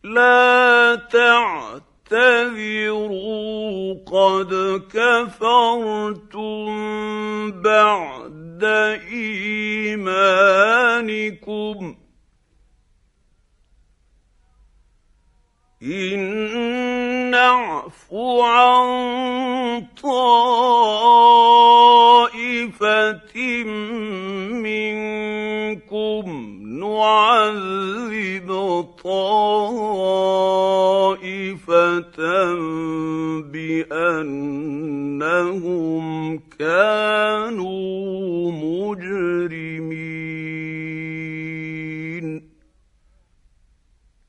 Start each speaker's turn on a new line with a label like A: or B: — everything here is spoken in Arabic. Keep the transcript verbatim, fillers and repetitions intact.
A: لا تعتذروا قد كفرتم بعد إيمانكم إن نعف عن طائفة منكم نعذب طائفة بأنهم كانوا مجرمين.